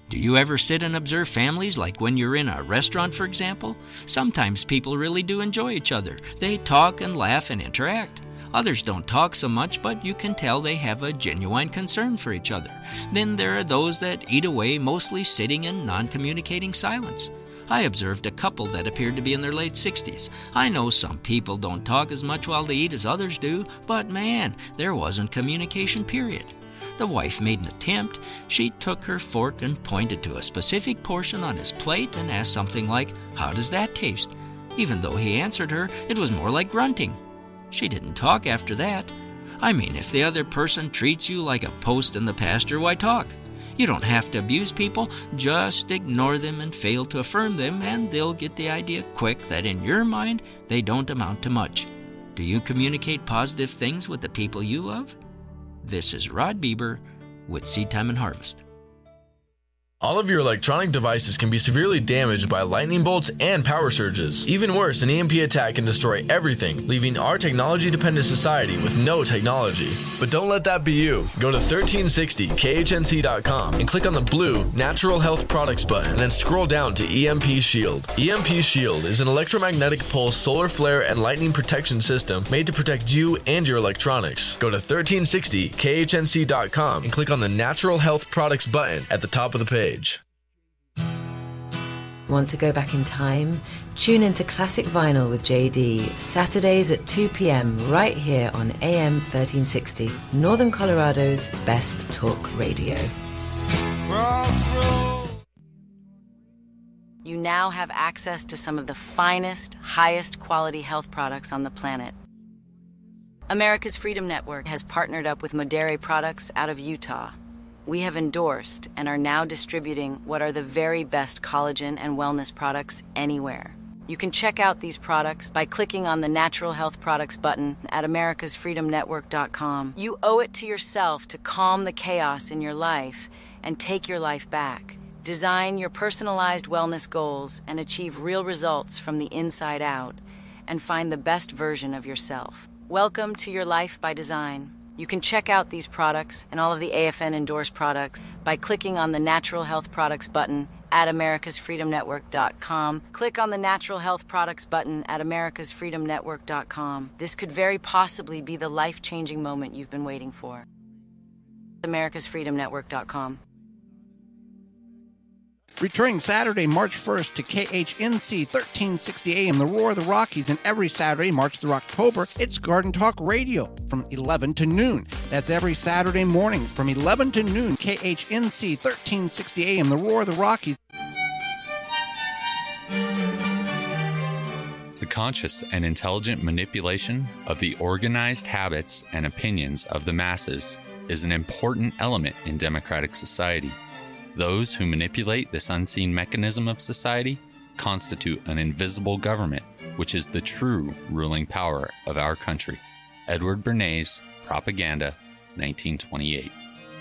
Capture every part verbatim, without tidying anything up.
Do you ever sit and observe families like when you're in a restaurant, for example? Sometimes people really do enjoy each other. They talk and laugh and interact. Others don't talk so much, but you can tell they have a genuine concern for each other. Then there are those that eat away, mostly sitting in non-communicating silence. I observed a couple that appeared to be in their late sixties. I know some people don't talk as much while they eat as others do, but man, there wasn't communication, period. The wife made an attempt. She took her fork and pointed to a specific portion on his plate and asked something like, "How does that taste?" Even though he answered her, it was more like grunting. She didn't talk after that. I mean, if the other person treats you like a post in the pasture, why talk? You don't have to abuse people, just ignore them and fail to affirm them, and they'll get the idea quick that in your mind, they don't amount to much. Do you communicate positive things with the people you love? This is Rod Bieber with Seed Time and Harvest. All of your electronic devices can be severely damaged by lightning bolts and power surges. Even worse, an E M P attack can destroy everything, leaving our technology-dependent society with no technology. But don't let that be you. Go to thirteen sixty K H N C dot com and click on the blue Natural Health Products button, and then scroll down to E M P Shield. E M P Shield is an electromagnetic pulse solar flare and lightning protection system made to protect you and your electronics. Go to thirteen sixty K H N C dot com and click on the Natural Health Products button at the top of the page. Want to go back in time? Tune into Classic Vinyl with J D, Saturdays at two p.m. right here on A M thirteen sixty, Northern Colorado's best talk radio. You now have access to some of the finest, highest quality health products on the planet. America's Freedom Network has partnered up with Modere Products out of Utah. We have endorsed and are now distributing what are the very best collagen and wellness products anywhere. You can check out these products by clicking on the Natural Health Products button at americas freedom network dot com. You owe it to yourself to calm the chaos in your life and take your life back. Design your personalized wellness goals and achieve real results from the inside out, and find the best version of yourself. Welcome to your life by design. You can check out these products and all of the A F N endorsed products by clicking on the Natural Health Products button at americas freedom network dot com. Click on the Natural Health Products button at americas freedom network dot com. This could very possibly be the life-changing moment you've been waiting for. americas freedom network dot com. Returning Saturday, March first to K H N C thirteen sixty A M, the Roar of the Rockies, and every Saturday, March through October, it's Garden Talk Radio from eleven to noon. That's every Saturday morning from eleven to noon, K H N C thirteen sixty A M, the Roar of the Rockies. The conscious and intelligent manipulation of the organized habits and opinions of the masses is an important element in democratic society. Those who manipulate this unseen mechanism of society constitute an invisible government, which is the true ruling power of our country. Edward Bernays, Propaganda, nineteen twenty-eight.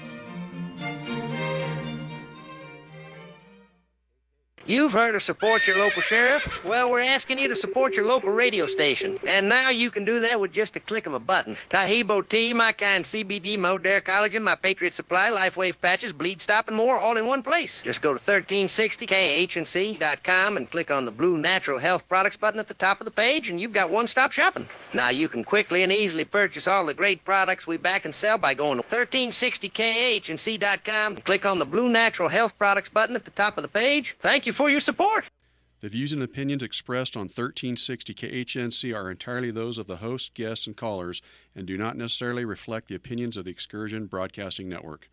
You've heard of support your local sheriff? Well, we're asking you to support your local radio station. And now you can do that with just a click of a button. Tahibo tea, my kind C B D, Modere Collagen, my Patriot Supply, LifeWave patches, Bleed Stop, and more, all in one place. Just go to thirteen sixty K H N C dot com and click on the blue Natural Health Products button at the top of the page, and you've got one-stop shopping. Now you can quickly and easily purchase all the great products we back and sell by going to thirteen sixty K H N C dot com and click on the blue Natural Health Products button at the top of the page. Thank you for your support. The views and opinions expressed on thirteen sixty K H N C are entirely those of the host, guests, and callers, and do not necessarily reflect the opinions of the Excursion Broadcasting Network.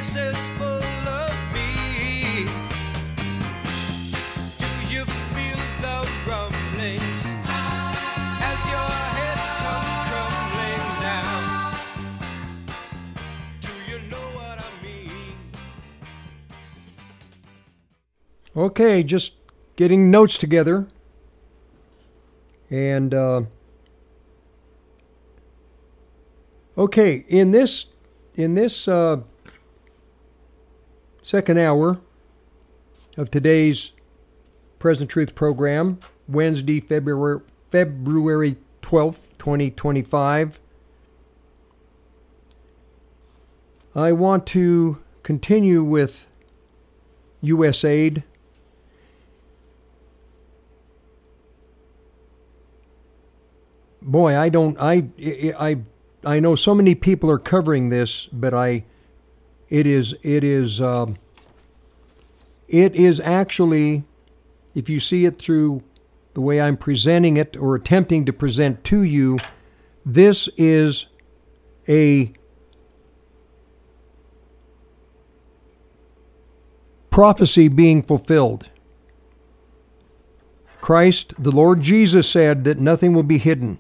Feel Okay, just getting notes together. And, uh, okay, in this, in this uh, second hour of today's Present Truth program, Wednesday, February, February twelfth, twenty twenty-five, I want to continue with U S aid. Boy, I don't, I, I, I know so many people are covering this, but I, it is, it is, um, it is actually, if you see it through the way I'm presenting it or attempting to present to you, this is a prophecy being fulfilled. Christ, the Lord Jesus, said that nothing will be hidden.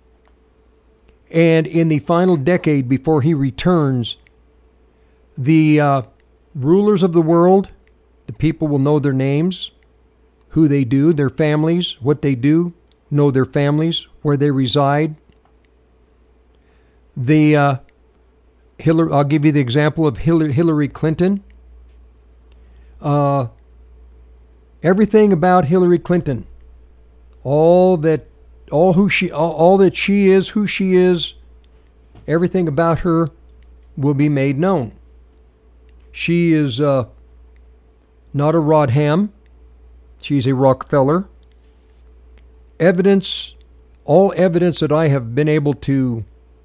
And in the final decade before he returns, the uh, rulers of the world, the people will know their names, who they do, their families, what they do, know their families, where they reside. The uh, Hillary, I'll give you the example of Hillary Clinton. Uh, everything about Hillary Clinton, all that, all who she, all, all that she is, who she is, everything about her will be made known. She is uh, not a Rodham. She's a Rockefeller. Evidence, all evidence that I have been able to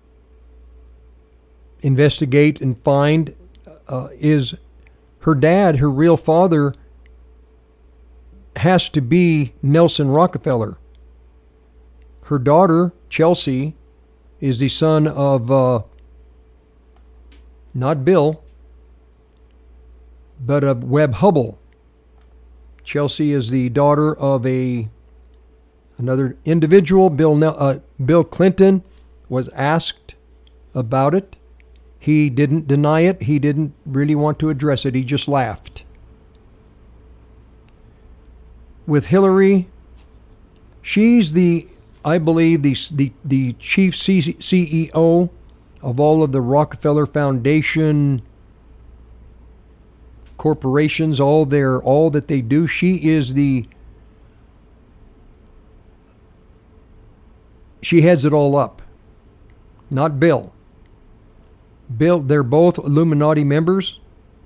investigate and find uh, is her dad, her real father, has to be Nelson Rockefeller. Her daughter, Chelsea, is the son of, uh, not Bill, but of Webb Hubbell. Chelsea is the daughter of a another individual. Bill uh, Bill Clinton was asked about it. He didn't deny it. He didn't really want to address it. He just laughed. With Hillary, she's the, I believe, the the, the chief C E O of all of the Rockefeller Foundation corporations, all their all that they do. She is the she heads it all up. Not Bill. Bill, they're both Illuminati members.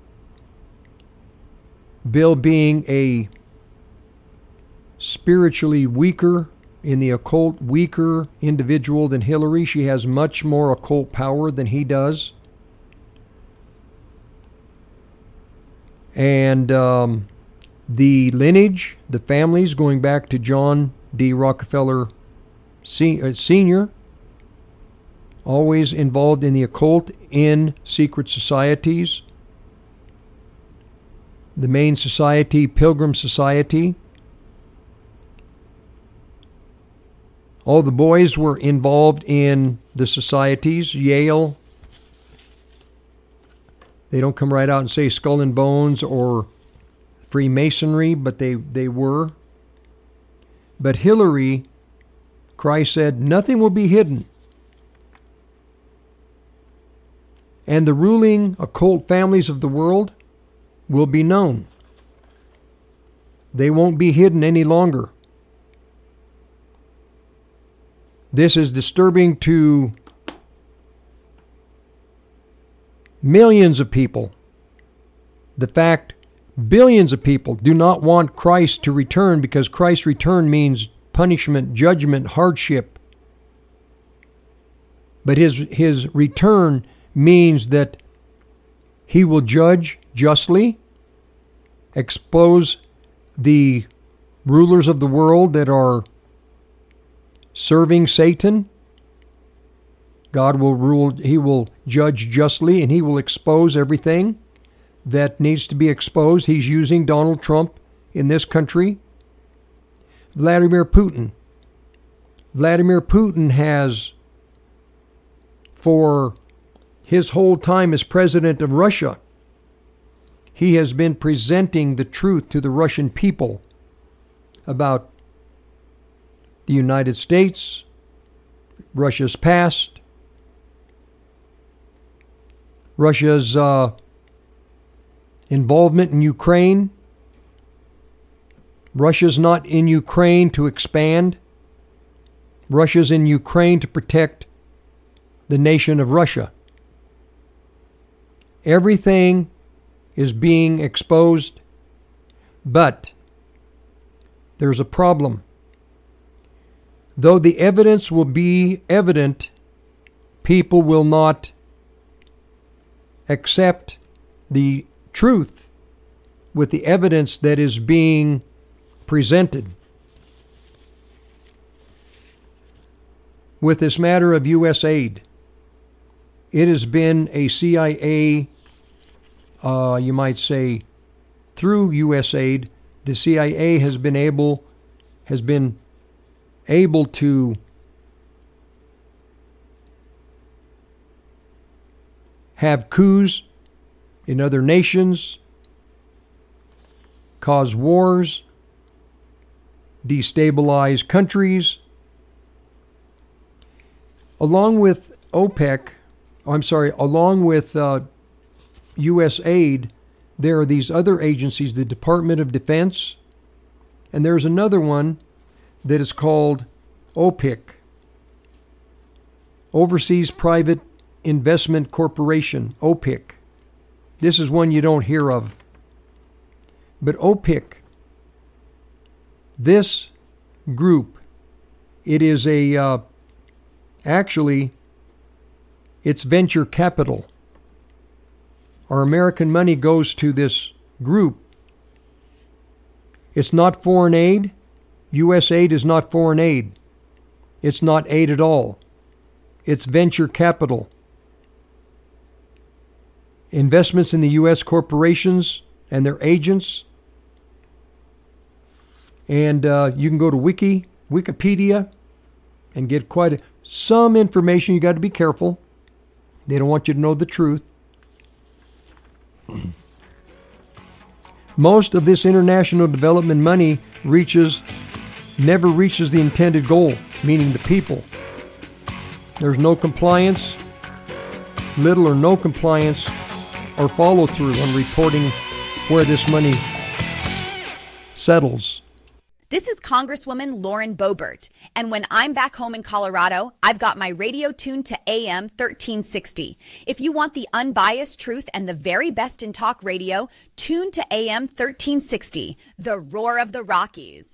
Bill being a spiritually weaker, in the occult, weaker individual than Hillary. She has much more occult power than he does. And um, the lineage, the families going back to John D. Rockefeller Senior, always involved in the occult, in secret societies. The main society, Pilgrim Society. All the boys were involved in the societies. Yale. They don't come right out and say Skull and Bones or Freemasonry, but they, they were. But Hillary, Christ said, nothing will be hidden. And the ruling occult families of the world will be known. They won't be hidden any longer. This is disturbing to millions of people. The fact billions of people do not want Christ to return, because Christ's return means punishment, judgment, hardship. But his his return means that he will judge justly, expose the rulers of the world that are serving Satan. God will rule, he will judge justly, and he will expose everything that needs to be exposed. He's using Donald Trump in this country. Vladimir Putin. Vladimir Putin has, for his whole time as president of Russia, he has been presenting the truth to the Russian people about the United States, Russia's past, Russia's uh, involvement in Ukraine. Russia's not in Ukraine to expand. Russia's in Ukraine to protect the nation of Russia. Everything is being exposed, but there's a problem. Though the evidence will be evident, people will not accept the truth with the evidence that is being presented. With this matter of U S aid, it has been a C I A, uh, you might say, through U S aid, the C I A has been able, has been able to have coups in other nations, cause wars, destabilize countries. Along with OPEC, I'm sorry, along with uh, U S aid, there are these other agencies, the Department of Defense, and there's another one that is called OPIC, Overseas Private Investment Corporation, OPIC. This is one you don't hear of. But OPIC, this group, it is a, uh, actually, it's venture capital. Our American money goes to this group. It's not foreign aid. U S aid is not foreign aid. It's not aid at all. It's venture capital. Investments in the U S corporations and their agents. And uh, you can go to Wiki, Wikipedia and get quite a, some information. You got to be careful. They don't want you to know the truth. Most of this international development money reaches, never reaches the intended goal, meaning the people. There's no compliance, little or no compliance or follow through on reporting where this money settles. This is Congresswoman Lauren Boebert, and when I'm back home in Colorado, I've got my radio tuned to A M thirteen sixty. If you want the unbiased truth and the very best in talk radio, tune to A M thirteen sixty, the roar of the Rockies.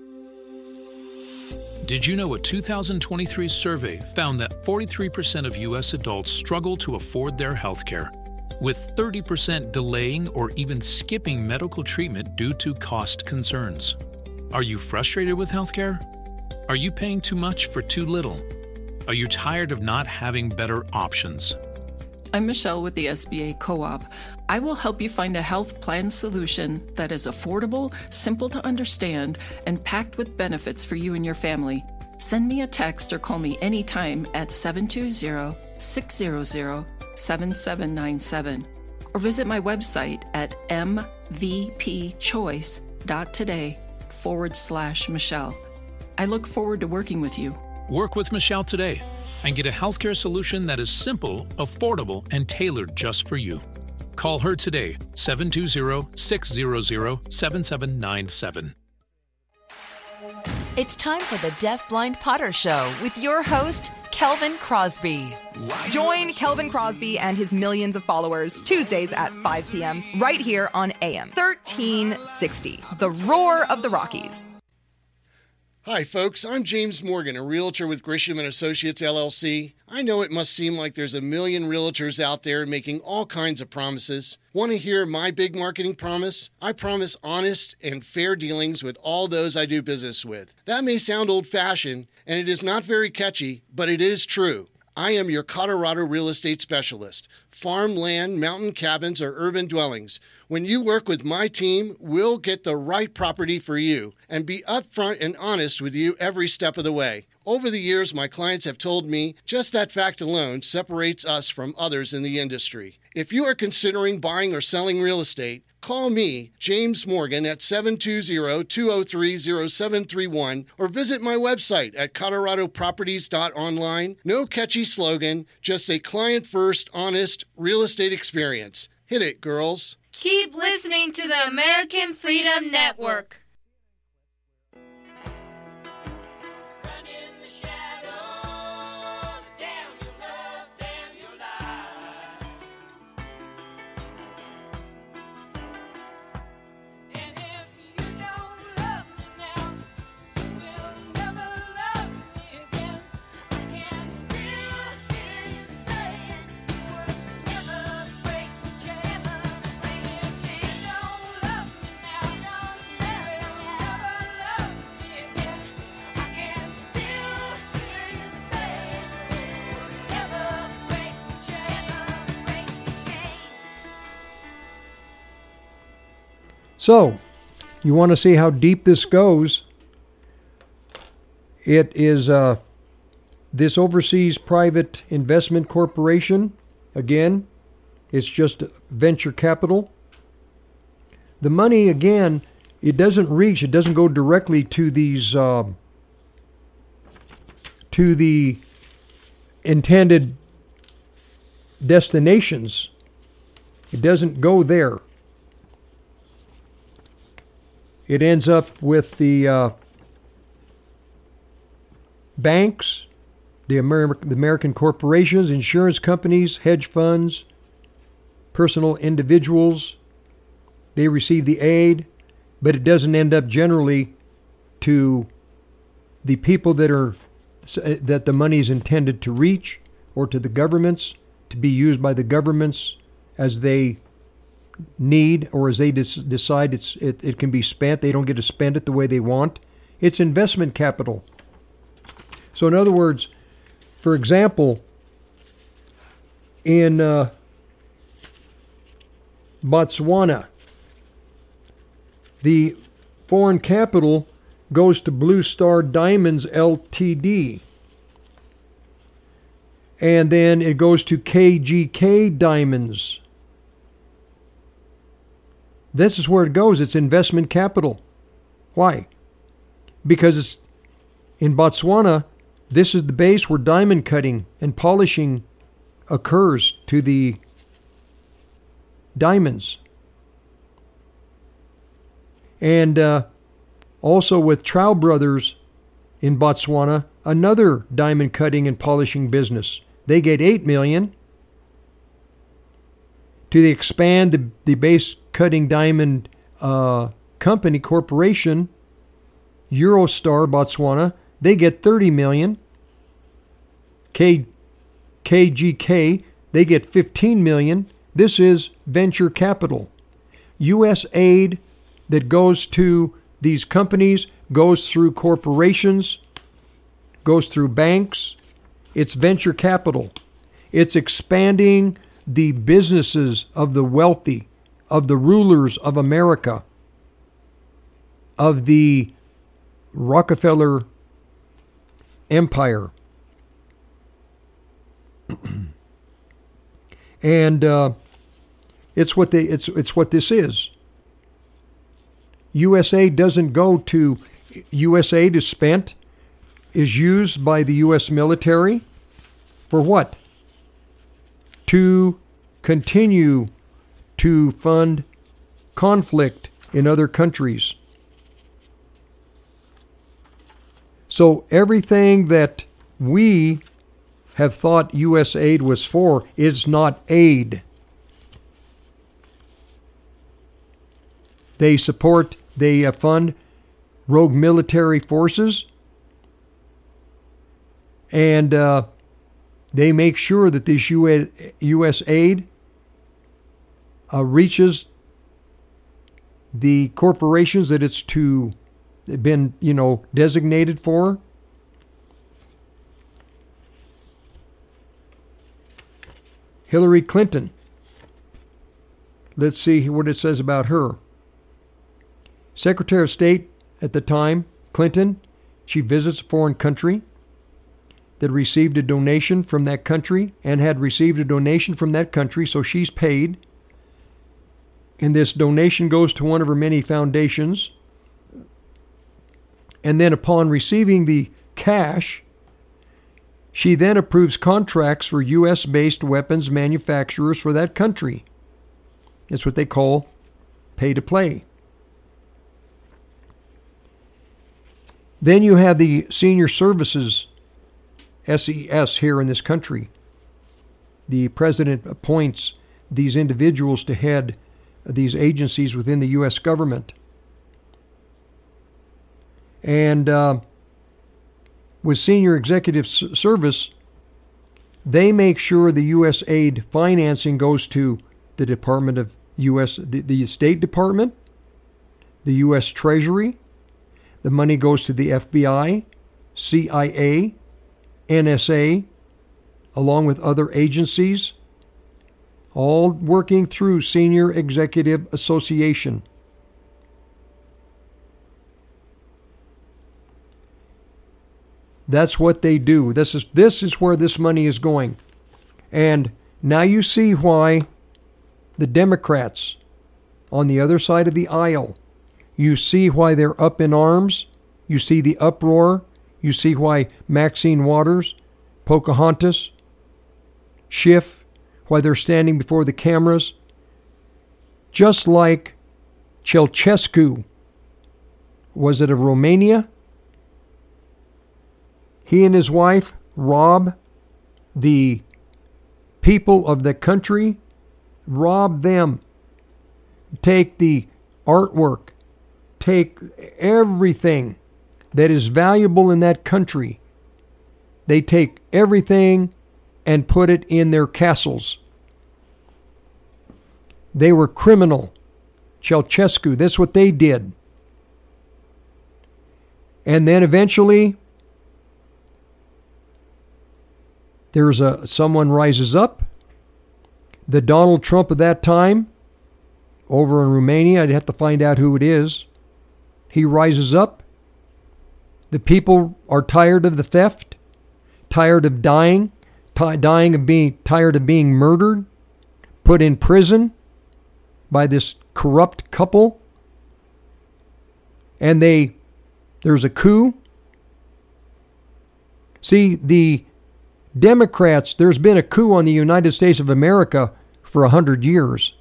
Did you know a two thousand twenty-three survey found that forty-three percent of U S adults struggle to afford their health care, with thirty percent delaying or even skipping medical treatment due to cost concerns? Are you frustrated with healthcare? Are you paying too much for too little? Are you tired of not having better options? I'm Michelle with the S B A Co-op. I will help you find a health plan solution that is affordable, simple to understand, and packed with benefits for you and your family. Send me a text or call me anytime at seven two zero, six zero zero, seven seven nine seven or visit my website at m v p choice dot today forward slash Michelle. I look forward to working with you. Work with Michelle today and get a healthcare solution that is simple, affordable, and tailored just for you. Call her today, seven two zero, six zero zero, seven seven nine seven. It's time for the Deaf Blind Potter Show with your host, Kelvin Crosby. Join Kelvin Crosby and his millions of followers Tuesdays at five p.m. right here on A M thirteen sixty, the roar of the Rockies. Hi, folks. I'm James Morgan, a realtor with Grisham and Associates, L L C. I know it must seem like there's a million realtors out there making all kinds of promises. Want to hear my big marketing promise? I promise honest and fair dealings with all those I do business with. That may sound old-fashioned, and it is not very catchy, but it is true. I am your Colorado real estate specialist. Farm, land, mountain cabins, or urban dwellings. When you work with my team, we'll get the right property for you and be upfront and honest with you every step of the way. Over the years, my clients have told me just that fact alone separates us from others in the industry. If you are considering buying or selling real estate, Call me, James Morgan, at seven two zero, two zero three, zero seven three one or visit my website at colorado properties dot online. No catchy slogan, just a client-first, honest real estate experience. Hit it, girls. Keep listening to the American Freedom Network. So, you want to see how deep this goes? It is uh, this overseas private investment corporation. Again, it's just venture capital. The money, again, it doesn't reach, it doesn't go directly to these, uh, to the intended destinations. It doesn't go there. It ends up with the uh, banks, the, Amer- the American corporations, insurance companies, hedge funds, personal individuals. They receive the aid, but it doesn't end up generally to the people that are that the money is intended to reach, or to the governments, to be used by the governments as they need, or as they des- decide it's it, it can be spent. They don't get to spend it the way they want. It's investment capital. So in other words, for example, in uh, Botswana, the foreign capital goes to Blue Star Diamonds Limited. And then it goes to K G K Diamonds. This is where it goes. It's investment capital. Why? Because it's in Botswana, this is the base where diamond cutting and polishing occurs to the diamonds. And uh, also with Trow Brothers in Botswana, another diamond cutting and polishing business. They get eight million dollars to expand the, the base cutting diamond uh, company corporation, Eurostar Botswana. They get thirty million dollars. K, KGK, they get fifteen million dollars. This is venture capital. U S aid that goes to these companies goes through corporations, goes through banks. It's venture capital. It's expanding the businesses of the wealthy, of the rulers of America, of the Rockefeller Empire. And uh, it's what they it's it's what this is. U S A doesn't go to U S aid is spent, is used by the U S military for what? To continue to fund conflict in other countries. So everything that we have thought U S aid was for is not aid. They support, they uh, fund rogue military forces, and uh, they make sure that this U S aid uh, reaches the corporations that it's to been, you know, designated for. Hillary Clinton. Let's see what it says about her. Secretary of State at the time, Clinton, she visits a foreign country that received a donation from that country and had received a donation from that country, so she's paid. And this donation goes to one of her many foundations. And then upon receiving the cash, she then approves contracts for U S-based weapons manufacturers for that country. It's what they call pay-to-play. Then you have the Senior Services, S E S, here in this country. The president appoints these individuals to head these agencies within the U S government. And uh, with Senior Executive Service, they make sure the U S aid financing goes to the Department of U S, the, the State Department, the U S Treasury. The money goes to the F B I, C I A, N S A, along with other agencies, all working through Senior Executive Association. That's what they do. This is this is where this money is going. And now you see why the Democrats on the other side of the aisle, you see why they're up in arms. You see the uproar. You see why Maxine Waters, Pocahontas, Schiff, why they're standing before the cameras. Just like Ceausescu, was it of Romania? He and his wife rob the people of the country, rob them, take the artwork, take everything that is valuable in that country. They take everything and put it in their castles. They were criminal. Ceausescu, that's what they did. And then eventually, there's a someone rises up. The Donald Trump of that time, over in Romania, I'd have to find out who it is. He rises up. The people are tired of the theft, tired of dying, t- dying of being tired of being murdered, put in prison by this corrupt couple. And they there's a coup. See, the Democrats, there's been a coup on the United States of America for a hundred years.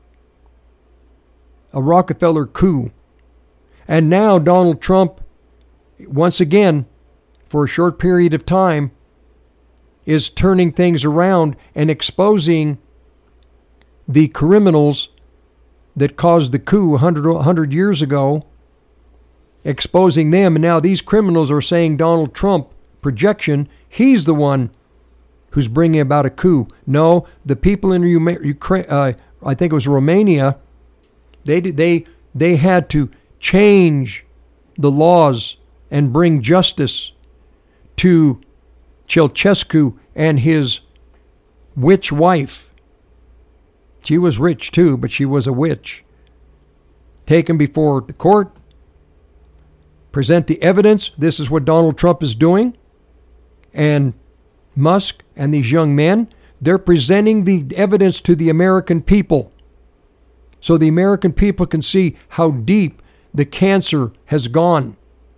A Rockefeller coup. And now Donald Trump, once again, for a short period of time, is turning things around and exposing the criminals that caused the coup a hundred, a hundred years ago, exposing them. And now these criminals are saying Donald Trump, projection, he's the one who's bringing about a coup. No, the people in Ukraine, uh, I think it was Romania, they did, they they had to change the laws and bring justice to Ceausescu and his witch wife. She was rich too, but she was a witch. Take him before the court, present the evidence. This is what Donald Trump is doing. And Musk and these young men, they're presenting the evidence to the American people so the American people can see how deep the cancer has gone.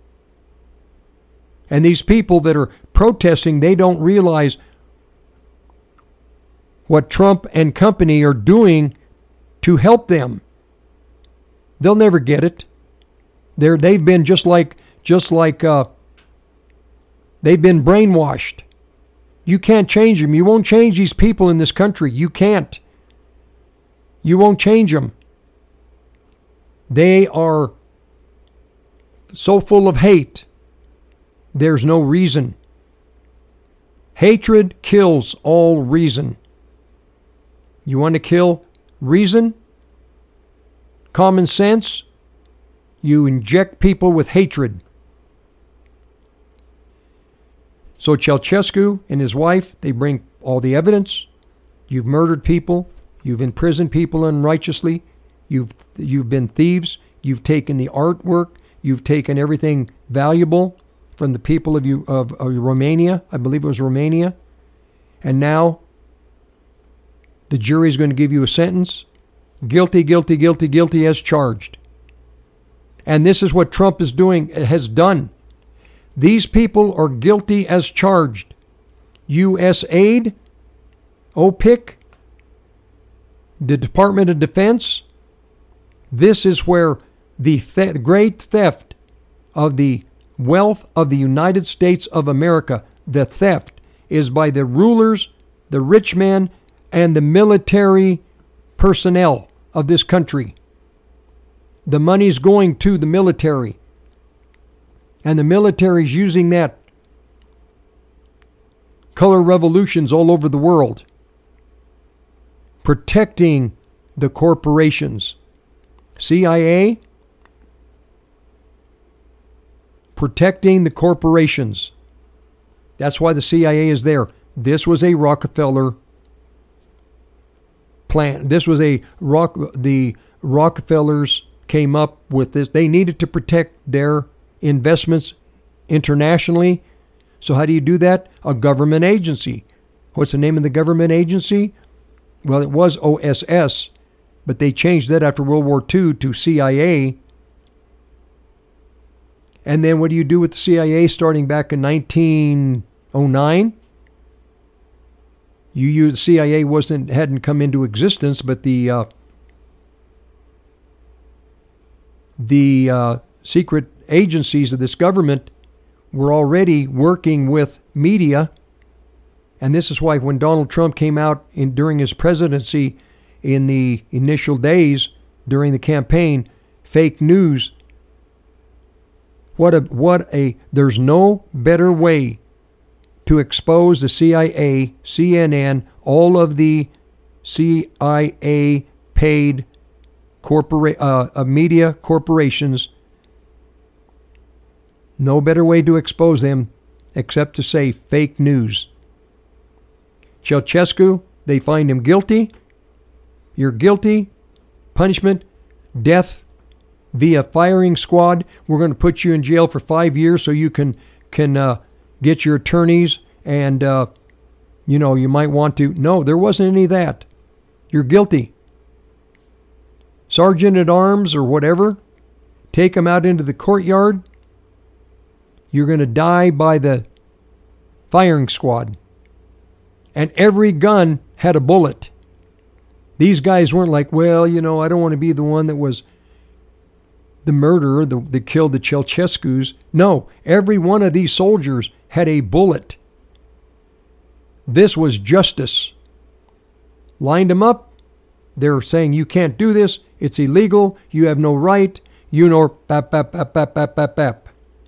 And these people that are protesting, they don't realize what Trump and company are doing to help them. They'll never get it. They're, they've been just like, just like, uh, they've been brainwashed. You can't change them. You won't change these people in this country. You can't. You won't change them. They are so full of hate. There's no reason. Hatred kills all reason. You want to kill reason? Common sense? You inject people with hatred. So Ceausescu and his wife, they bring all the evidence. You've murdered people. You've imprisoned people unrighteously. You've you've been thieves. You've taken the artwork. You've taken everything valuable from the people of you of, of Romania. I believe it was Romania. And now the jury's going to give you a sentence. Guilty, guilty, guilty, guilty as charged. And this is what Trump is doing, has done. These people are guilty as charged. U S aid, OPIC, the Department of Defense. This is where the th- great theft of the wealth of the United States of America, the theft, is by the rulers, the rich men, and the military personnel of this country. The money's going to the military. And the military's using that. Color revolutions all over the world. Protecting the corporations. C I A. Protecting the corporations. That's why the C I A is there. This was a Rockefeller plan. This was a rock. The Rockefellers came up with this. They needed to protect their investments internationally. So how do you do that? A government agency. What's the name of the government agency? Well, it was O S S, but they changed that after World War Two to C I A. And then what do you do with the C I A starting back in nineteen oh nine? You use C I A wasn't hadn't come into existence, but the uh, the uh, secret agencies of this government were already working with media. And this is why when Donald Trump came out in, during his presidency in the initial days during the campaign, fake news, what a, what a, there's no better way to expose the C I A, C N N, all of the C I A paid corpora- uh, uh, media corporations. No better way to expose them except to say fake news. Ceausescu, they find him guilty. You're guilty. Punishment, death via firing squad. We're going to put you in jail for five years so you can can uh, get your attorneys and, uh, you know, you might want to. No, there wasn't any of that. You're guilty. Sergeant at arms or whatever, take them out into the courtyard. You're going to die by the firing squad. And every gun had a bullet. These guys weren't like, well, you know, I don't want to be the one that was the murderer the, that killed the Ceausescus. No, every one of these soldiers had a bullet. This was justice. Lined them up. They're saying, you can't do this. It's illegal. You have no right. You know, bap, bap, bap, bap, bap, bap, bap.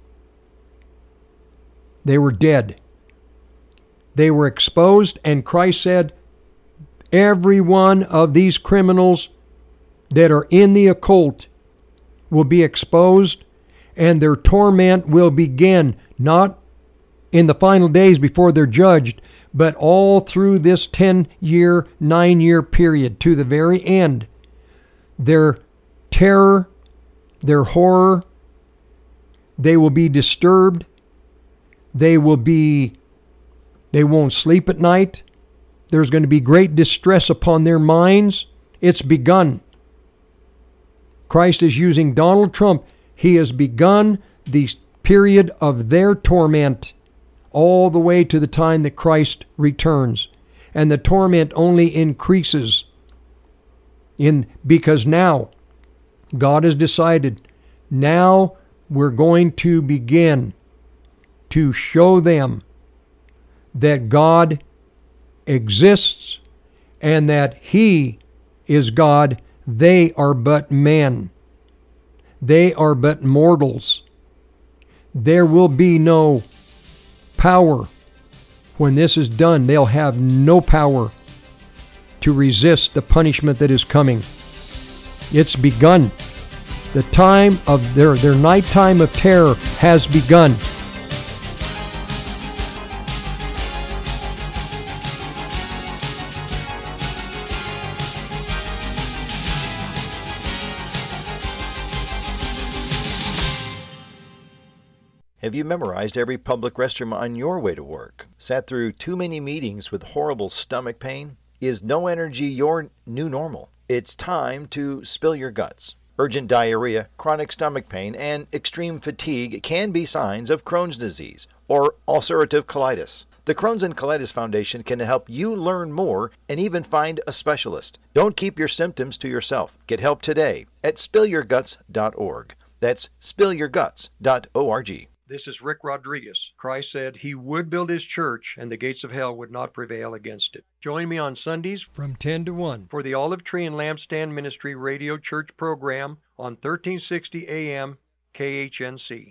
They were dead. They were exposed, and Christ said, every one of these criminals that are in the occult will be exposed, and their torment will begin, not in the final days before they're judged, but all through this ten-year, nine-year period to the very end. Their terror, their horror, they will be disturbed. They will be, they won't sleep at night. There's going to be great distress upon their minds. It's begun. Christ is using Donald Trump. He has begun the period of their torment all the way to the time that Christ returns. And the torment only increases in because now God has decided, now we're going to begin to show them that God exists and that He is God. They are but men. They are but mortals. There will be no power. When this is done, they'll have no power to resist the punishment that is coming. It's begun. The time of their, their nighttime of terror has begun. Have you memorized every public restroom on your way to work? Sat through too many meetings with horrible stomach pain? Is no energy your new normal? It's time to spill your guts. Urgent diarrhea, chronic stomach pain, and extreme fatigue can be signs of Crohn's disease or ulcerative colitis. The Crohn's and Colitis Foundation can help you learn more and even find a specialist. Don't keep your symptoms to yourself. Get help today at spill your guts dot org. That's spill your guts dot org. This is Rick Rodriguez. Christ said he would build his church and the gates of hell would not prevail against it. Join me on Sundays from ten to one for the Olive Tree and Lampstand Ministry Radio Church program on thirteen sixty A M K H N C.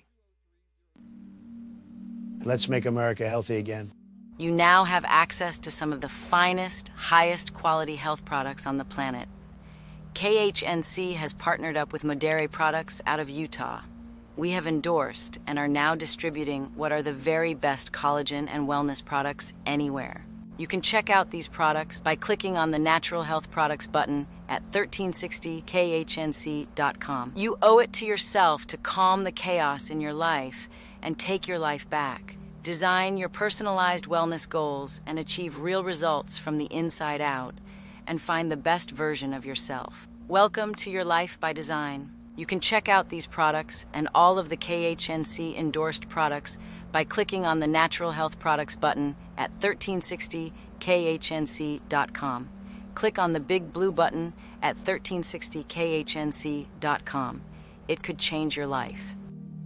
Let's make America healthy again. You now have access to some of the finest, highest quality health products on the planet. K H N C has partnered up with Modere Products out of Utah. We have endorsed and are now distributing what are the very best collagen and wellness products anywhere. You can check out these products by clicking on the Natural Health Products button at thirteen sixty K H N C dot com. You owe it to yourself to calm the chaos in your life and take your life back. Design your personalized wellness goals and achieve real results from the inside out, and find the best version of yourself. Welcome to your life by design. You can check out these products and all of the K H N C endorsed products by clicking on the Natural Health Products button at thirteen sixty K H N C dot com. Click on the big blue button at thirteen sixty K H N C dot com. It could change your life.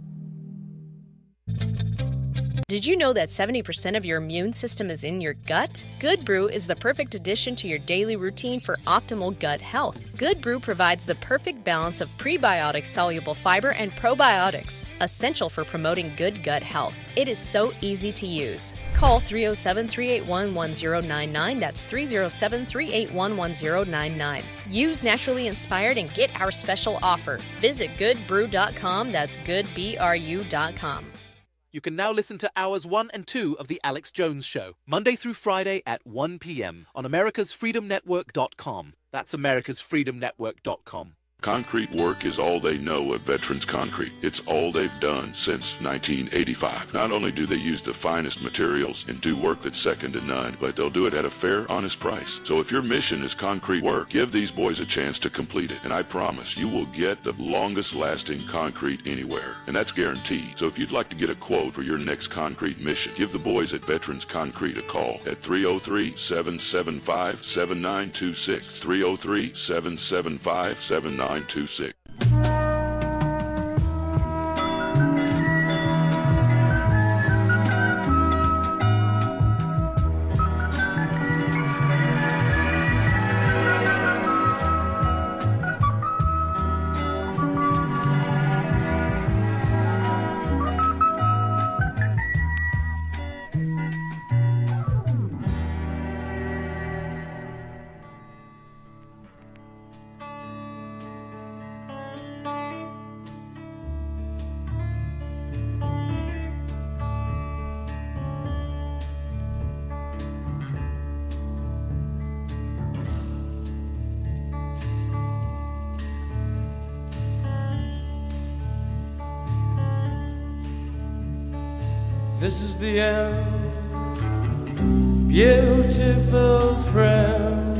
Did you know that seventy percent of your immune system is in your gut? Good Brew is the perfect addition to your daily routine for optimal gut health. Good Brew provides the perfect balance of prebiotic soluble fiber and probiotics, essential for promoting good gut health. It is so easy to use. Call three oh seven, three eight one, one oh nine nine. That's three oh seven, three eight one, one oh nine nine. Use Naturally Inspired and get our special offer. Visit good brew dot com. That's good b r u dot com. You can now listen to hours one and two of The Alex Jones Show, Monday through Friday at one p.m. on americas freedom network dot com. That's americas freedom network dot com. Concrete work is all they know at Veterans Concrete. It's all they've done since nineteen eighty-five. Not only do they use the finest materials and do work that's second to none, but they'll do it at a fair, honest price. So if your mission is concrete work, give these boys a chance to complete it. And I promise you will get the longest lasting concrete anywhere. And that's guaranteed. So if you'd like to get a quote for your next concrete mission, give the boys at Veterans Concrete a call at three oh three, seven seven five, seven nine two six. three oh three, seven seven five, seven nine two six. This is the end, beautiful friend.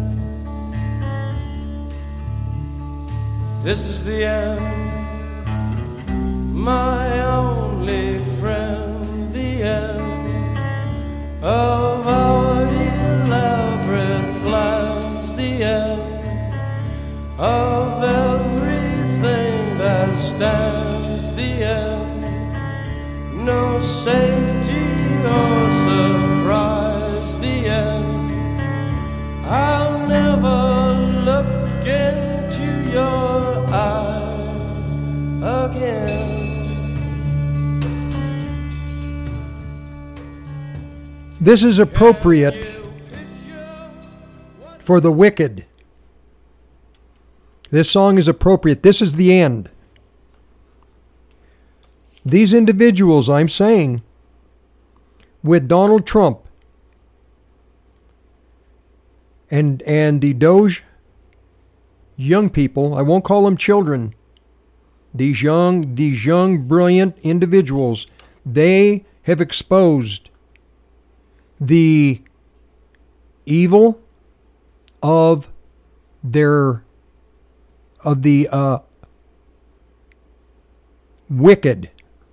This is the end, my only friend. The end of our elaborate plans. The end of everything that stands. The end. No safety or surprise, the end. I'll never look into your eyes again. This is appropriate for the wicked. This song is appropriate. This is the end. These individuals, I'm saying, with Donald Trump and and the Doge young people, I won't call them children, these young, these young, brilliant individuals, they have exposed the evil of They're of the uh, wicked.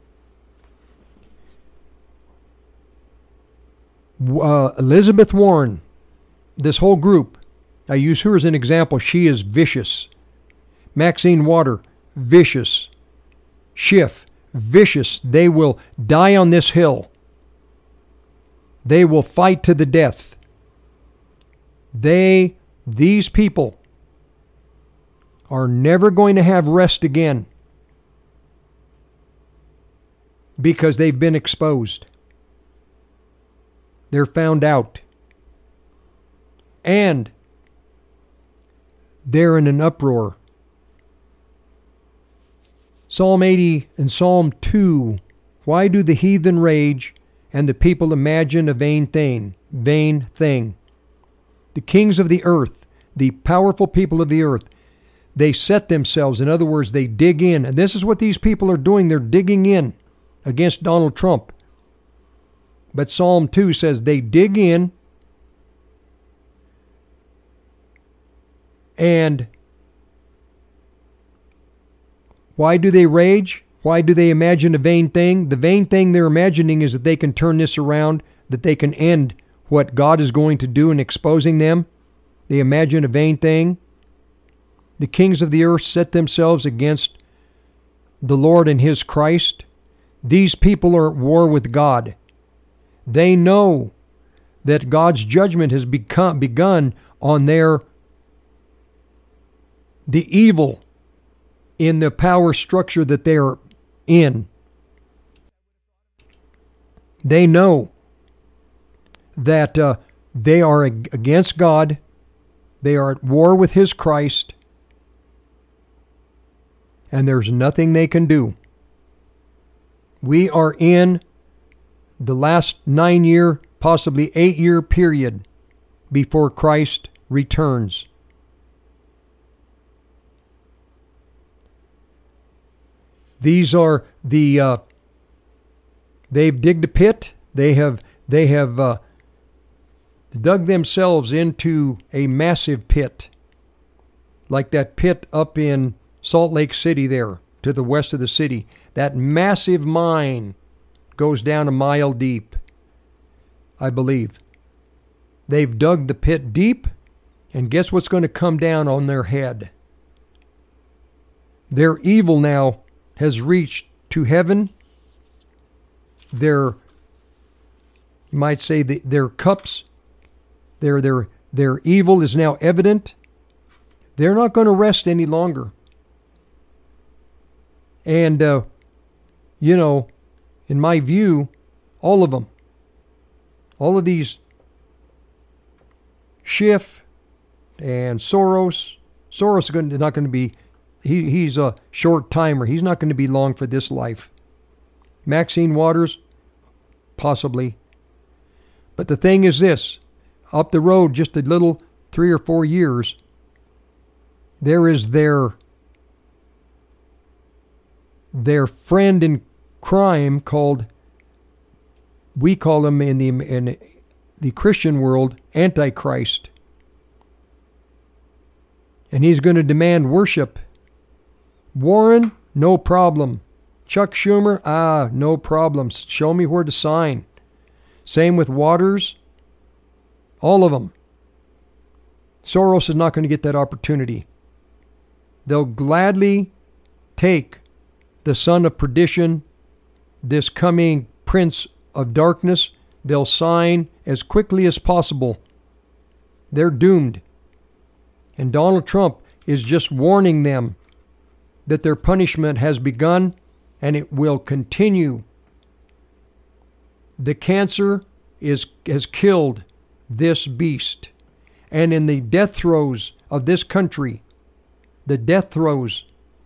Uh, Elizabeth Warren, this whole group, I use her as an example. She is vicious. Maxine Water, vicious. Schiff, vicious. They will die on this hill. They will fight to the death. They, these people, are never going to have rest again because they've been exposed. They're found out. And they're in an uproar. Psalm eighty and Psalm two. Why do the heathen rage and the people imagine a vain thing? Vain thing. The kings of the earth, the powerful people of the earth, they set themselves. In other words, they dig in. And this is what these people are doing. They're digging in against Donald Trump. But Psalm two says they dig in and why do they rage? Why do they imagine a vain thing? The vain thing they're imagining is that they can turn this around, that they can end what God is going to do in exposing them. They imagine a vain thing. The kings of the earth set themselves against the Lord and his Christ. These people are at war with God. They know that God's judgment has become, begun on their the evil in the power structure that they are in. They know that uh, they are against God. They are at war with his Christ. And there's nothing they can do. We are in the last nine-year, possibly eight-year period before Christ returns. These are the, uh, they've digged a pit. They have, they have uh, dug themselves into a massive pit, like that pit up in Salt Lake City there, to the west of the city. That massive mine goes down a mile deep, I believe. They've dug the pit deep, and guess what's going to come down on their head? Their evil now has reached to heaven. Their, you might say, the, their cups, their, their, their evil is now evident. They're not going to rest any longer. And, uh, you know, in my view, all of them, all of these Schiff and Soros, Soros is going to, not going to be, he, he's a short timer. He's not going to be long for this life. Maxine Waters, possibly. But the thing is this, up the road just a little, three or four years, there is their, their friend in crime called, we call him in the in the Christian world, Antichrist. And he's going to demand worship. Warren, no problem. Chuck Schumer, ah, no problem. Show me where to sign. Same with Waters. All of them. Soros is not going to get that opportunity. They'll gladly take the son of perdition, this coming prince of darkness. They'll sign as quickly as possible. They're doomed. And Donald Trump is just warning them that their punishment has begun and it will continue. The cancer is has killed this beast. And in the death throes of this country, the death throes,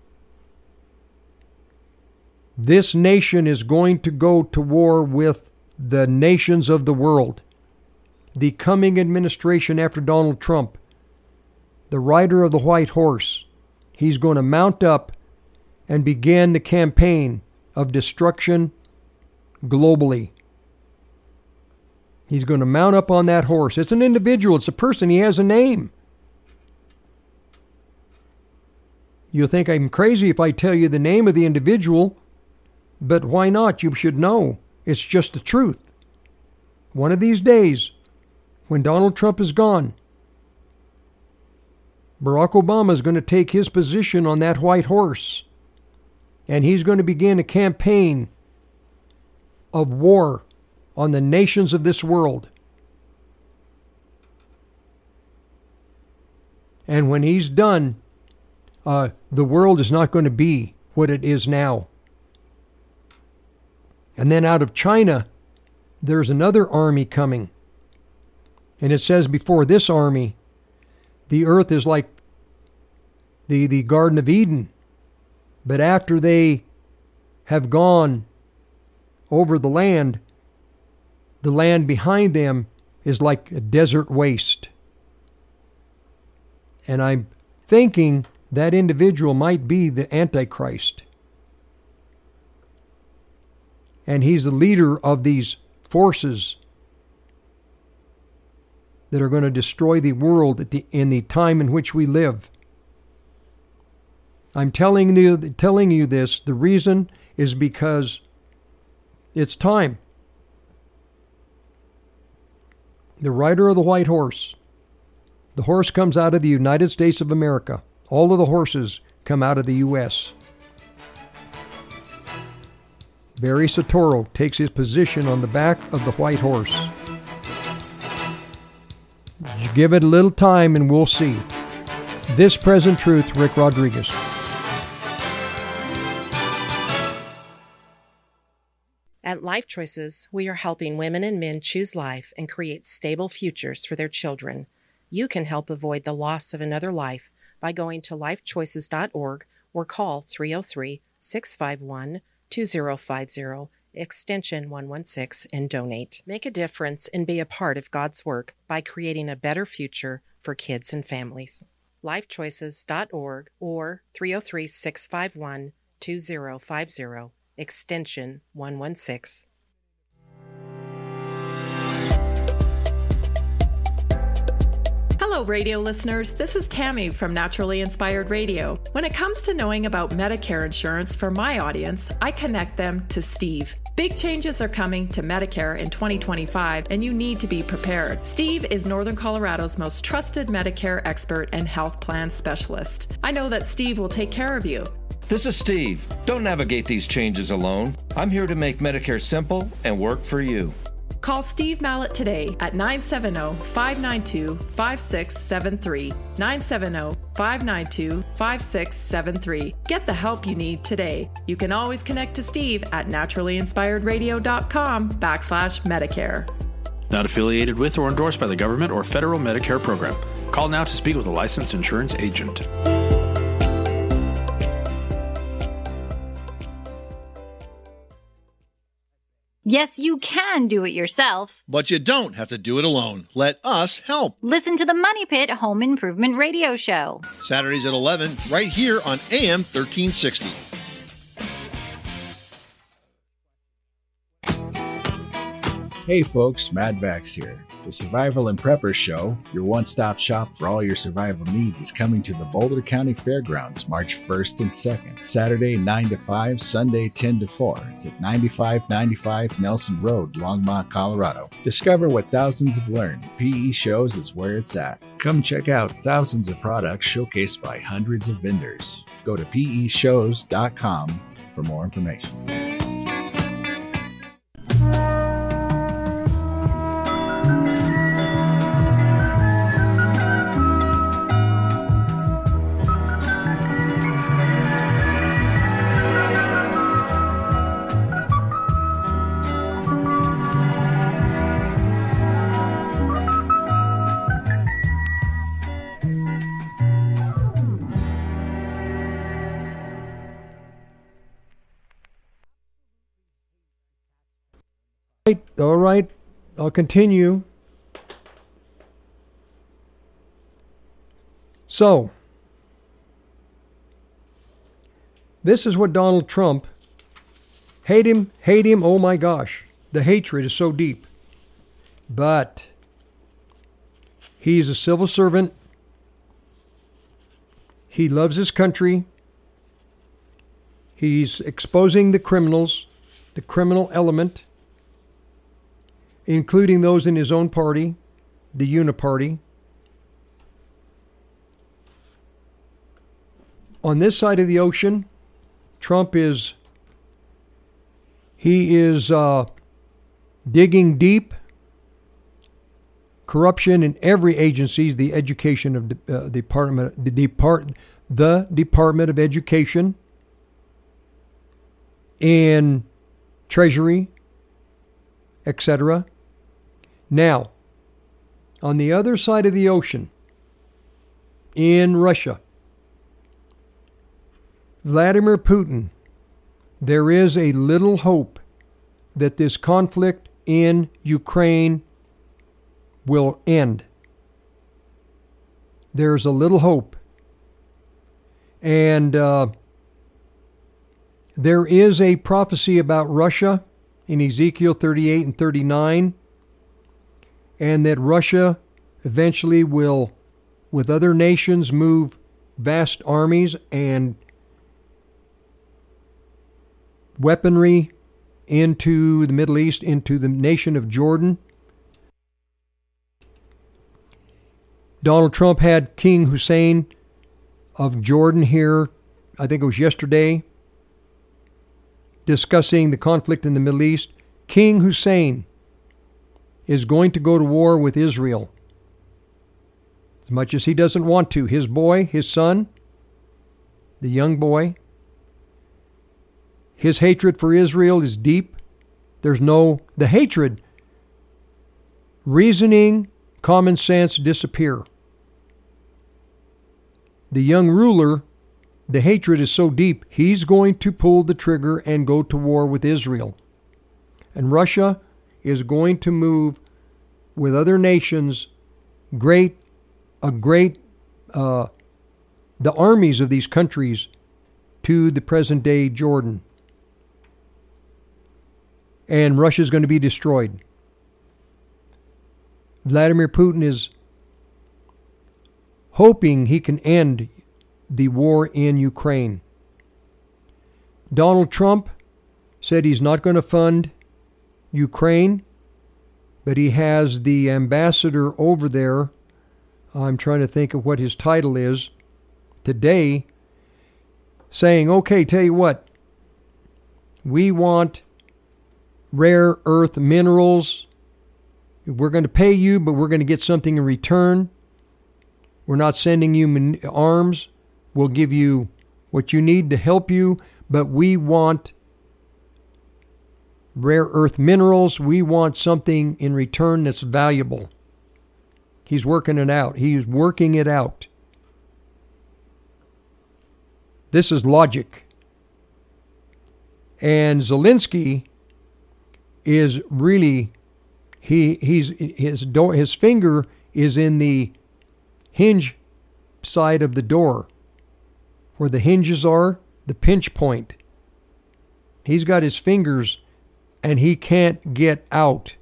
this nation is going to go to war with the nations of the world. The coming administration after Donald Trump, the rider of the white horse, he's going to mount up and begin the campaign of destruction globally. He's going to mount up on that horse. It's an individual. It's a person. He has a name. You'll think I'm crazy if I tell you the name of the individual, but why not? You should know. It's just the truth. One of these days, when Donald Trump is gone, Barack Obama is going to take his position on that white horse, and he's going to begin a campaign of war on the nations of this world. And when he's done, uh, the world is not going to be what it is now. And then out of China, there's another army coming. And it says before this army, the earth is like the, the Garden of Eden. But after they have gone over the land, the land behind them is like a desert waste. And I'm thinking that individual might be the Antichrist. And he's the leader of these forces that are going to destroy the world at the, in the time in which we live. I'm telling you, telling you this, the reason is because it's time. The rider of the white horse. The horse comes out of the United States of America. All of the horses come out of the U S Barry Soetoro takes his position on the back of the white horse. Give it a little time and we'll see. This Present Truth, Rick Rodriguez. At Life Choices, we are helping women and men choose life and create stable futures for their children. You can help avoid the loss of another life by going to life choices dot org or call three oh three, six five one, two oh five oh, extension one one six, and donate. Make a difference and be a part of God's work by creating a better future for kids and families. life choices dot org or three oh three, six five one, two oh five oh, extension one one six. Hello, radio listeners. This is Tammy from Naturally Inspired Radio. When it comes to knowing about Medicare insurance for my audience, I connect them to Steve. Big changes are coming to Medicare in twenty twenty-five, and you need to be prepared. Steve is Northern Colorado's most trusted Medicare expert and health plan specialist. I know that Steve will take care of you. This is Steve. Don't navigate these changes alone. I'm here to make Medicare simple and work for you. Call Steve Mallett today at nine seven zero, five nine two, five six seven three, nine seven zero, five nine two, five six seven three. Get the help you need today. You can always connect to Steve at naturally inspired radio dot com backslash Medicare. Not affiliated with or endorsed by the government or federal Medicare program. Call now to speak with a licensed insurance agent. Yes, you can do it yourself. But you don't have to do it alone. Let us help. Listen to the Money Pit Home Improvement Radio Show. Saturdays at eleven, right here on A M thirteen sixty. Hey folks, Mad Vax here. The Survival and Preppers Show, your one-stop shop for all your survival needs, is coming to the Boulder County Fairgrounds March first and second. Saturday nine to five, Sunday ten to four. It's at ninety-five ninety-five Nelson Road, Longmont, Colorado. Discover what thousands have learned. P E Shows is where it's at. Come check out thousands of products showcased by hundreds of vendors. Go to P E shows dot com for more information. All right, I'll continue. So, this is what Donald Trump, hate him, hate him, oh my gosh, the hatred is so deep. But he's a civil servant. He loves his country. He's exposing the criminals, the criminal element, including those in his own party, the Uniparty. On this side of the ocean, Trump is, he is uh, digging deep. Corruption in every agency, the education of the uh, department, the depart, the Department of Education, in Treasury, et cetera. Now, on the other side of the ocean, in Russia, Vladimir Putin, there is a little hope that this conflict in Ukraine will end. There's a little hope. And uh, there is a prophecy about Russia in Ezekiel thirty-eight and thirty-nine, and that Russia eventually will, with other nations, move vast armies and weaponry into the Middle East, into the nation of Jordan. Donald Trump had King Hussein of Jordan here, I think it was yesterday, discussing the conflict in the Middle East. King Hussein is going to go to war with Israel. As much as he doesn't want to. His boy, his son, the young boy, his hatred for Israel is deep. There's no, the hatred, reasoning, common sense disappear. The young ruler, the hatred is so deep, he's going to pull the trigger and go to war with Israel. And Russia is going to move with other nations, great, a great, uh, the armies of these countries to the present day Jordan. And Russia is going to be destroyed. Vladimir Putin is hoping he can end the war in Ukraine. Donald Trump said he's not going to fund Ukraine, but he has the ambassador over there. I'm trying to think of what his title is today, saying, okay, tell you what, we want rare earth minerals. We're going to pay you, but we're going to get something in return. We're not sending you arms. We'll give you what you need to help you, but we want rare earth minerals. We want something in return that's valuable. He's working it out. He's working it out. This is logic. And Zelensky is really, he he's his door, his finger is in the hinge side of the door, where the hinges are, the pinch point. He's got his fingers and he can't get out.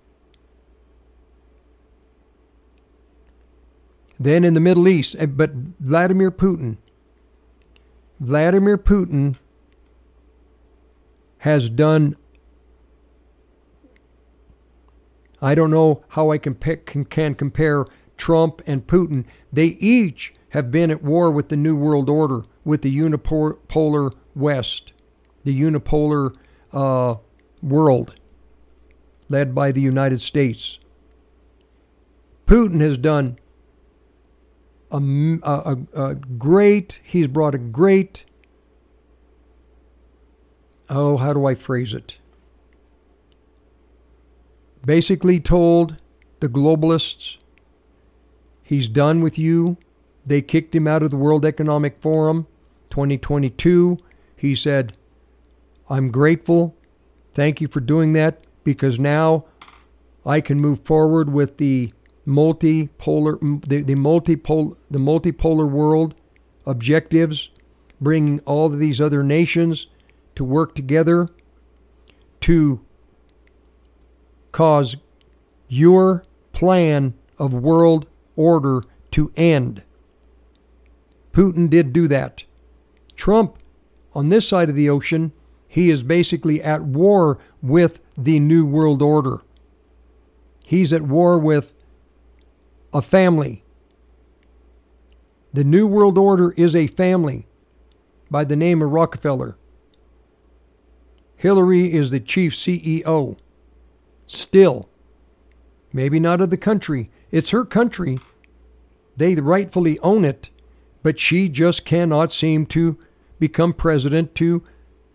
Then in the Middle East, but Vladimir Putin, Vladimir Putin has done, I don't know how I can, can, can compare Trump and Putin. They each have been at war with the New World Order, with the unipolar West, the unipolar uh, world, led by the United States. Putin has done a, a, a great, he's brought a great, oh, how do I phrase it? Basically told the globalists, he's done with you. They kicked him out of the World Economic Forum twenty twenty-two. He said, I'm grateful. Thank you for doing that, because now I can move forward with the multipolar, the, the multipolar, the multipolar world objectives, bringing all of these other nations to work together to cause your plan of world order to end. Putin did do that. Trump on this side of the ocean, he is basically at war with the New World Order. He's at war with a family. The New World Order is a family by the name of Rockefeller. Hillary is the chief C E O. Still, maybe not of the country. It's her country. They rightfully own it, but she just cannot seem to become president to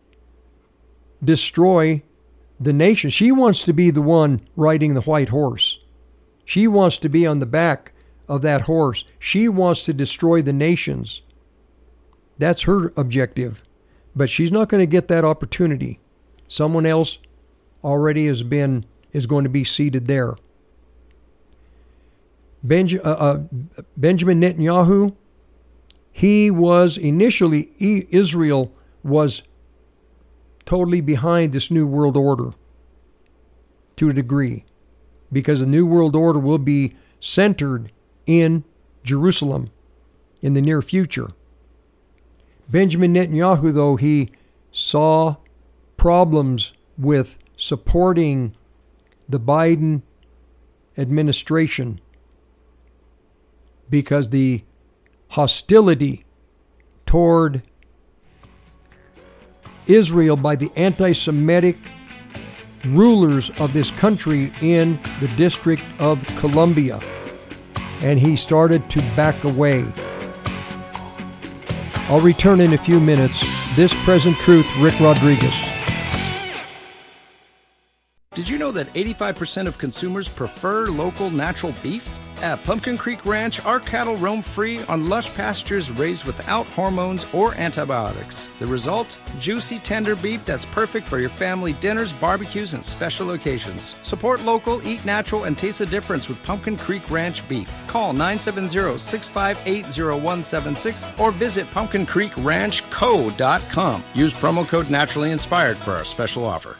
destroy the nation. She wants to be the one riding the white horse. She wants to be on the back of that horse. She wants to destroy the nations. That's her objective. But she's not going to get that opportunity. Someone else already has been, is going to be seated there. Benj, uh, uh, Benjamin Netanyahu, he was initially, Israel was totally behind this New World Order to a degree, because the New World Order will be centered in Jerusalem in the near future. Benjamin Netanyahu, though, he saw problems with supporting the Biden administration because the hostility toward Israel by the anti-Semitic rulers of this country in the District of Columbia. And he started to back away. I'll return in a few minutes. This Present Truth, Rick Rodriguez. Did you know that eighty-five percent of consumers prefer local natural beef? At Pumpkin Creek Ranch, our cattle roam free on lush pastures raised without hormones or antibiotics. The result? Juicy, tender beef that's perfect for your family dinners, barbecues, and special occasions. Support local, eat natural, and taste the difference with Pumpkin Creek Ranch beef. Call nine seven zero, six five eight, zero one seven six or visit pumpkin creek ranch co dot com. Use promo code Naturally Inspired for our special offer.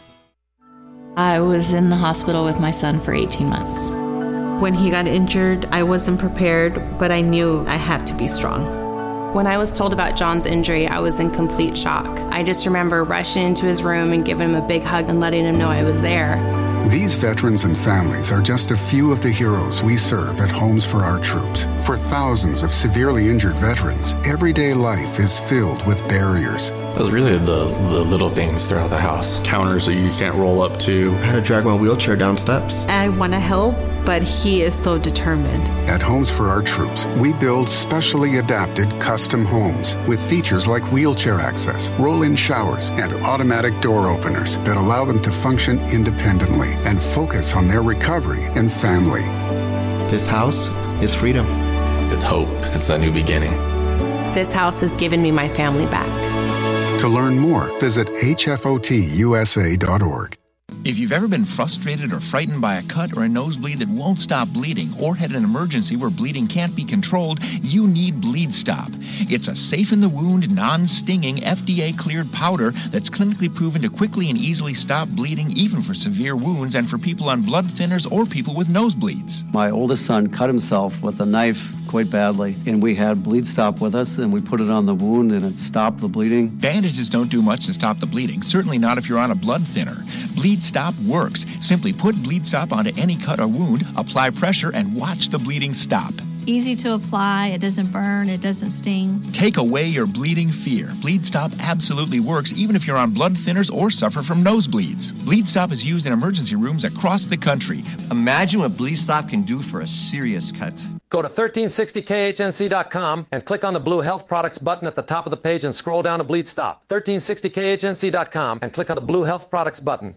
I was in the hospital with my son for eighteen months. When he got injured, I wasn't prepared, but I knew I had to be strong. When I was told about John's injury, I was in complete shock. I just remember rushing into his room and giving him a big hug and letting him know I was there. These veterans and families are just a few of the heroes we serve at Homes for Our Troops. For thousands of severely injured veterans, everyday life is filled with barriers. It was really the, the little things throughout the house. Counters that you can't roll up to. I had to drag my wheelchair down steps. I want to help, but he is so determined. At Homes for Our Troops, we build specially adapted custom homes with features like wheelchair access, roll-in showers, and automatic door openers that allow them to function independently and focus on their recovery and family. This house is freedom. It's hope. It's a new beginning. This house has given me my family back. To learn more, visit H F O T U S A dot org. If you've ever been frustrated or frightened by a cut or a nosebleed that won't stop bleeding, or had an emergency where bleeding can't be controlled, you need Bleed Stop. It's a safe-in-the-wound, non-stinging, F D A-cleared powder that's clinically proven to quickly and easily stop bleeding, even for severe wounds and for people on blood thinners or people with nosebleeds. My oldest son cut himself with a knife quite badly, and we had Bleed Stop with us, and we put it on the wound, and it stopped the bleeding. Bandages don't do much to stop the bleeding, certainly not if you're on a blood thinner. Bleed Stop works. Simply put Bleed Stop onto any cut or wound, apply pressure, and watch the bleeding stop. Easy to apply, it doesn't burn, it doesn't sting. Take away your bleeding fear. Bleed Stop absolutely works even if you're on blood thinners or suffer from nosebleeds. Bleed Stop is used in emergency rooms across the country. Imagine what Bleed Stop can do for a serious cut. Go to thirteen sixty K H N C dot com and click on the blue Health Products button at the top of the page and scroll down to Bleed Stop. thirteen sixty K H N C dot com and click on the blue Health Products button.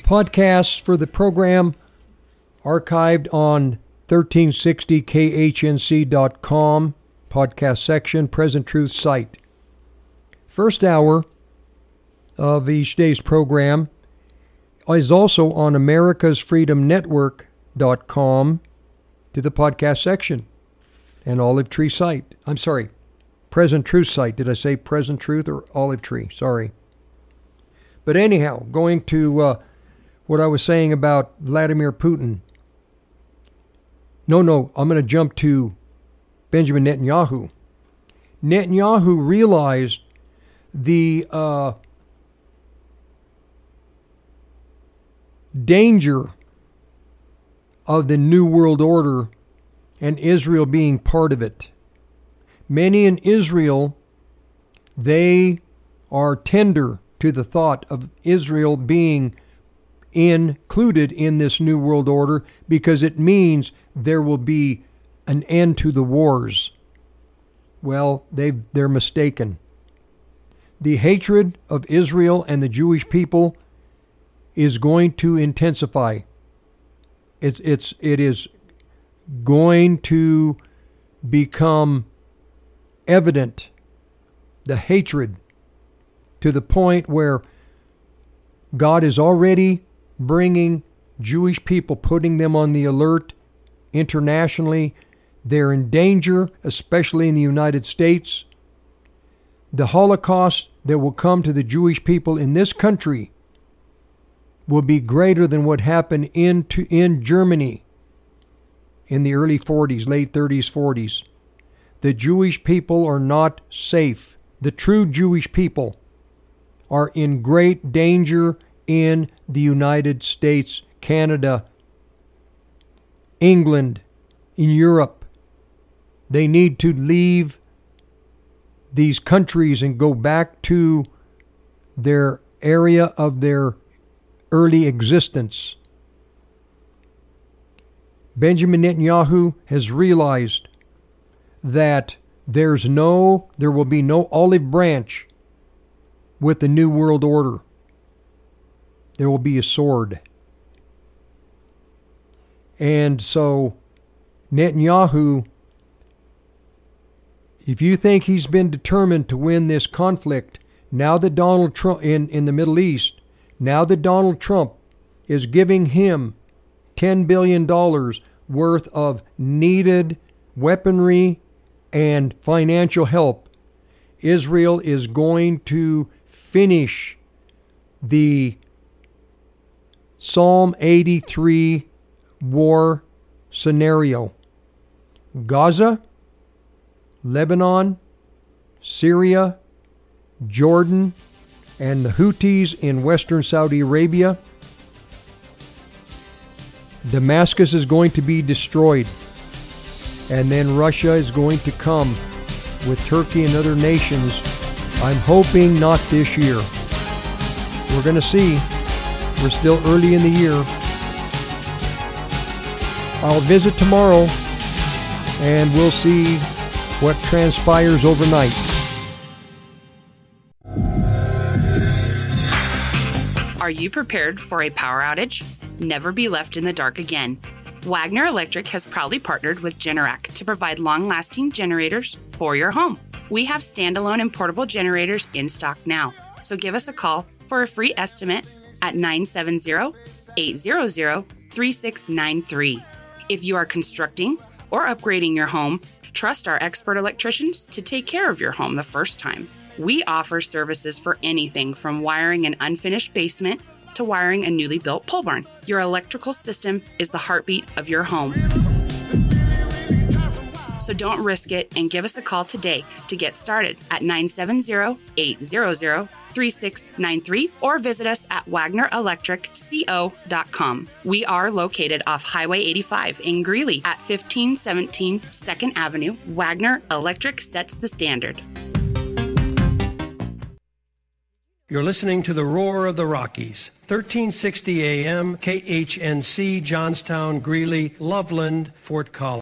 Podcasts for the program archived on thirteen sixty K H N C dot com, podcast section, Present Truth site. First hour of each day's program is also on Americas Freedom Network dot com to the podcast section and Olive Tree site. I'm sorry, Present Truth site. Did I say Present Truth or Olive Tree? Sorry. But anyhow, going to uh, what I was saying about Vladimir Putin. No, no, I'm going to jump to Benjamin Netanyahu. Netanyahu realized the uh, danger of the New World Order and Israel being part of it. Many in Israel, they are tender to the thought of Israel being included in this New World Order because it means there will be an end to the wars. Well, they've, they're mistaken. The hatred of Israel and the Jewish people is going to intensify. It's, it's, it is going to become evident, the hatred, to the point where God is already bringing Jewish people, putting them on the alert internationally. They're in danger, especially in the United States. The Holocaust that will come to the Jewish people in this country will be greater than what happened in, to, in Germany in the early forties, late thirties, forties. The Jewish people are not safe. The true Jewish people are in great danger in the United States, Canada, England, in Europe. They need to leave these countries and go back to their area of their early existence. Benjamin Netanyahu has realized that there's no, there will be no olive branch with the New World Order. There will be a sword. And so Netanyahu, if you think he's been determined to win this conflict, now that Donald Trump in, in the Middle East, now that Donald Trump is giving him ten billion dollars worth of needed weaponry and financial help, Israel is going to finish the Psalm eighty-three war scenario. Gaza, Lebanon, Syria, Jordan, and the Houthis in western Saudi Arabia. Damascus is going to be destroyed. And then Russia is going to come with Turkey and other nations. I'm hoping not this year. We're going to see. We're still early in the year. I'll visit tomorrow and we'll see what transpires overnight. Are you prepared for a power outage? Never be left in the dark again. Wagner Electric has proudly partnered with Generac to provide long-lasting generators for your home. We have standalone and portable generators in stock now, so give us a call for a free estimate at nine seven zero, eight zero zero, three six nine three. If you are constructing or upgrading your home, trust our expert electricians to take care of your home the first time. We offer services for anything from wiring an unfinished basement to wiring a newly built pole barn. Your electrical system is the heartbeat of your home. So don't risk it and give us a call today to get started at nine seven zero, eight zero zero, three six nine three or visit us at wagner electric co dot com. We are located off Highway eighty-five in Greeley at fifteen seventeen second Avenue. Wagner Electric sets the standard. You're listening to the Roar of the Rockies, thirteen sixty A M, K H N C, Johnstown, Greeley, Loveland, Fort Collins.